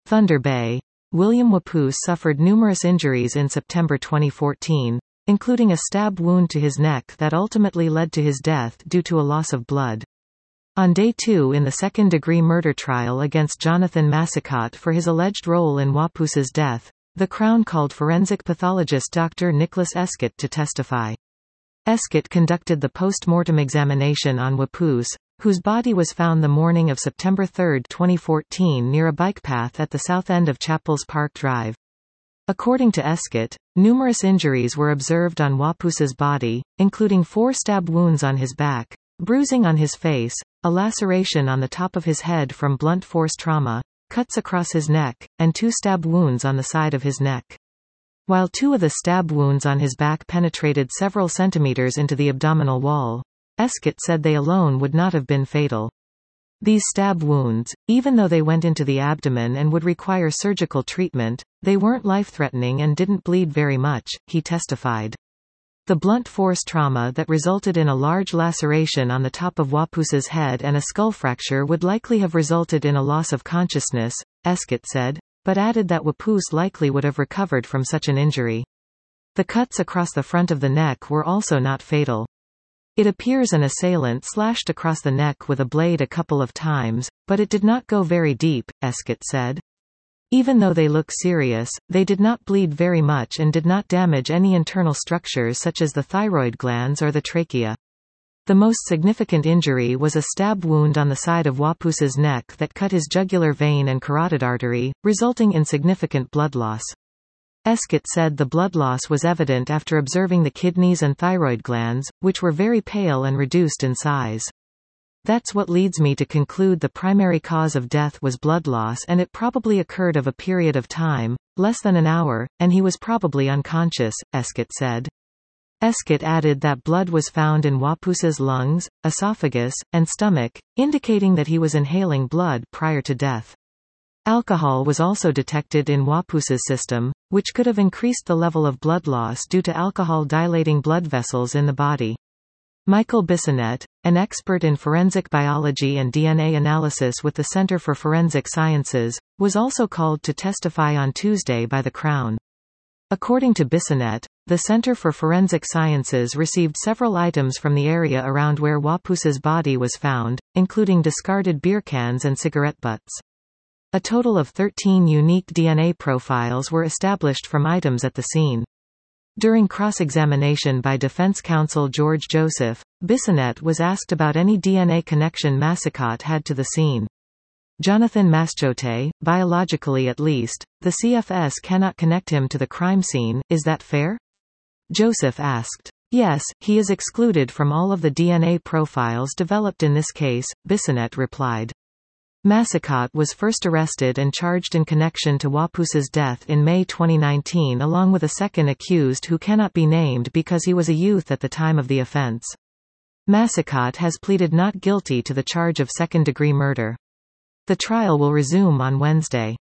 Thunder Bay. William Wapoose suffered numerous injuries in September 2014, including a stab wound to his neck that ultimately led to his death due to a loss of blood. On day 2 in the second-degree murder trial against Jonathan Massicott for his alleged role in Wapoose's death, the Crown called forensic pathologist Dr. Nicholas Escott to testify. Escott conducted the post-mortem examination on Wapoose, whose body was found the morning of September 3, 2014 near a bike path at the south end of Chapels Park Drive. According to Escott, numerous injuries were observed on Wapoose's body, including 4 stab wounds on his back, bruising on his face, a laceration on the top of his head from blunt force trauma, cuts across his neck, and 2 stab wounds on the side of his neck. While 2 of the stab wounds on his back penetrated several centimeters into the abdominal wall, Escott said they alone would not have been fatal. These stab wounds, even though they went into the abdomen and would require surgical treatment, they weren't life-threatening and didn't bleed very much, he testified. The blunt force trauma that resulted in a large laceration on the top of Wapoose's head and a skull fracture would likely have resulted in a loss of consciousness, Escott said, but added that Wapoose likely would have recovered from such an injury. The cuts across the front of the neck were also not fatal. It appears an assailant slashed across the neck with a blade a couple of times, but it did not go very deep, Escott said. Even though they look serious, they did not bleed very much and did not damage any internal structures such as the thyroid glands or the trachea. The most significant injury was a stab wound on the side of Wapoose's neck that cut his jugular vein and carotid artery, resulting in significant blood loss. Escott said the blood loss was evident after observing the kidneys and thyroid glands, which were very pale and reduced in size. That's what leads me to conclude the primary cause of death was blood loss, and it probably occurred of a period of time, less than an hour, and he was probably unconscious, Escott said. Escott added that blood was found in Wapoose's lungs, esophagus, and stomach, indicating that he was inhaling blood prior to death. Alcohol was also detected in Wapoose's system, which could have increased the level of blood loss due to alcohol dilating blood vessels in the body. Michael Bissonnette, an expert in forensic biology and DNA analysis with the Center for Forensic Sciences, was also called to testify on Tuesday by the Crown. According to Bissonnette, the Center for Forensic Sciences received several items from the area around where Wapoose's body was found, including discarded beer cans and cigarette butts. A total of 13 unique DNA profiles were established from items at the scene. During cross-examination by defense counsel George Joseph, Bissonnette was asked about any DNA connection Massicott had to the scene. Jonathan Mascotte, biologically at least, the CFS cannot connect him to the crime scene, is that fair? Joseph asked. Yes, he is excluded from all of the DNA profiles developed in this case, Bissonnette replied. Massicott was first arrested and charged in connection to Wapoose's death in May 2019 along with a second accused who cannot be named because he was a youth at the time of the offense. Massicott has pleaded not guilty to the charge of second-degree murder. The trial will resume on Wednesday.